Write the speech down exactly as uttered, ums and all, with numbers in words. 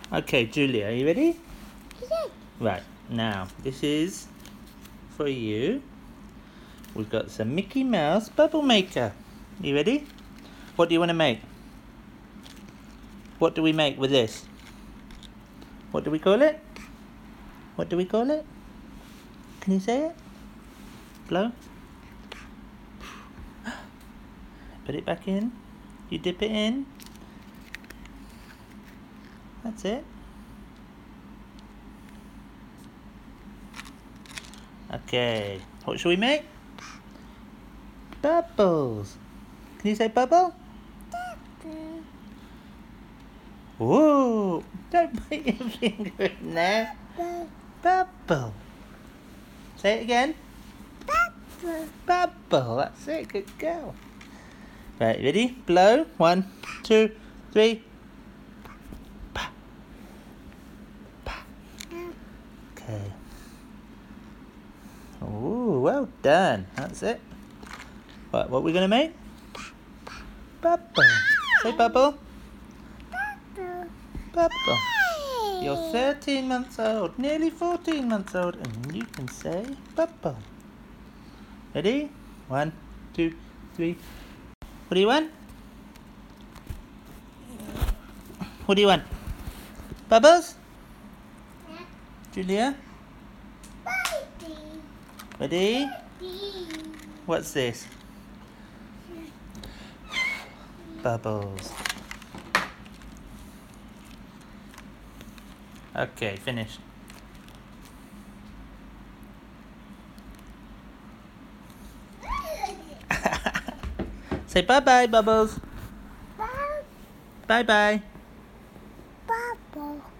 Okay, Julia, are you ready? Yeah. Right, now, this is for you. We've got some Mickey Mouse Bubble Maker. You ready? What do you want to make? What do we make with this? What do we call it? What do we call it? Can you say it? Blow. Put it back in. You dip it in. That's it. Okay, what shall we make? Bubbles. Can you say bubble? Whoa! Don't put your finger in there. Bubble. Say it again. Bubble. Bubble. That's it. Good girl. Right, ready? Blow. One, two, three. Pa. Pa. Okay. Ooh, well done. That's it. Right, what are we going to make? Bubble. Say bubble. Bubble. Bubble. You're thirteen months old, nearly fourteen months old, and you can say bubble. Ready? One, two, three. What do you want? What do you want? Bubbles? Yeah. Julia? Baby. Ready? Baby. What's this? Bubbles. Okay, finished. Say bye-bye, Bubbles. Bubble. Bye-bye. Bubble.